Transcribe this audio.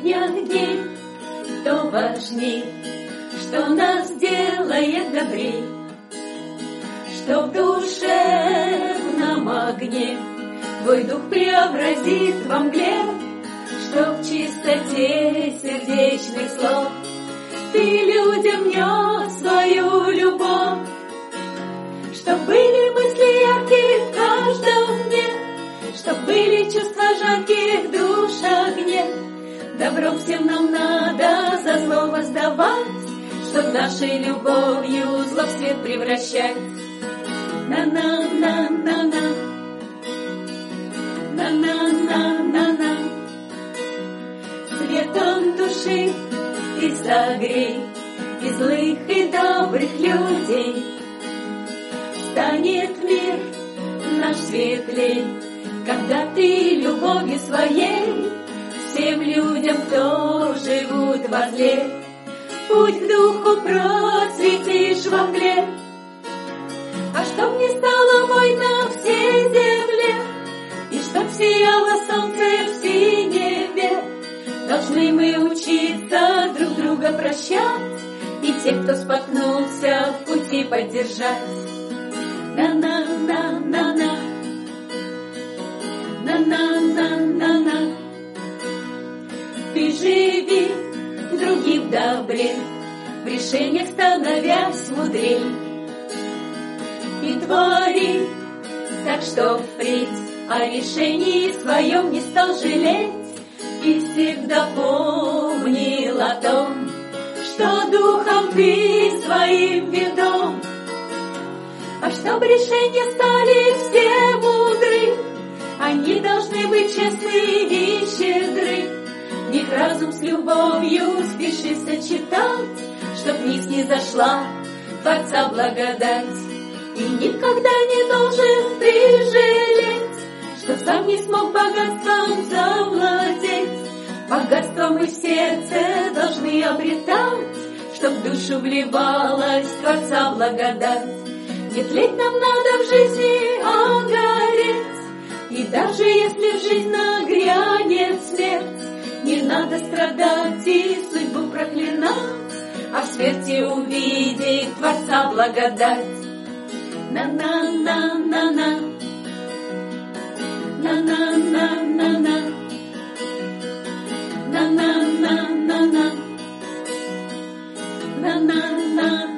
днях дней, то важней, что нас делает добрей, что в душевном огне твой дух преобразит во мгле, что в чистоте сердечных слов ты людям нес свою любовь, чтоб были мысли яркие в каждом дне, чтоб были чувства жарких в душах огне. Добро всем нам надо за зло воздавать, чтоб нашей любовью зло в свет превращать. На-на-на-на-на, на-на-на-на-на. Светом души ты согрей и злых, и добрых людей. Станет мир наш светлей, когда ты любовью своей всем людям, кто живут во зле, путь к духу просветишь во мгле. А чтоб не стало войн на всей земле, и чтоб сияло солнце в синеве, должны мы учиться друг друга прощать и тех, кто споткнулся, в пути поддержать. На-на-на-на-на, на-на-на-на-на. Ты живи к другим добре, в решениях становясь мудрей, и твори так, что впредь о решении своем не стал жалеть, и всегда помнил о том, что духом ты своим ведом. А чтоб решения стали все мудры, они должны быть честны и щедры. В них разум с любовью спеши сочетать, чтоб в них снизошла Творца благодать. И никогда не должен ты жалеть, что сам не смог богатством завладеть. Богатство мы в сердце должны обретать, чтоб в душу вливалась Творца благодать. Не тлеть нам надо в жизни, а гореть, и даже если в жизнь нагрянет смерть, не надо страдать и судьбу проклинать, а в смерти увидеть Творца благодать. На-на-на-на-на, на-на-на-на-на, на-на-на-на-на, на-на-на.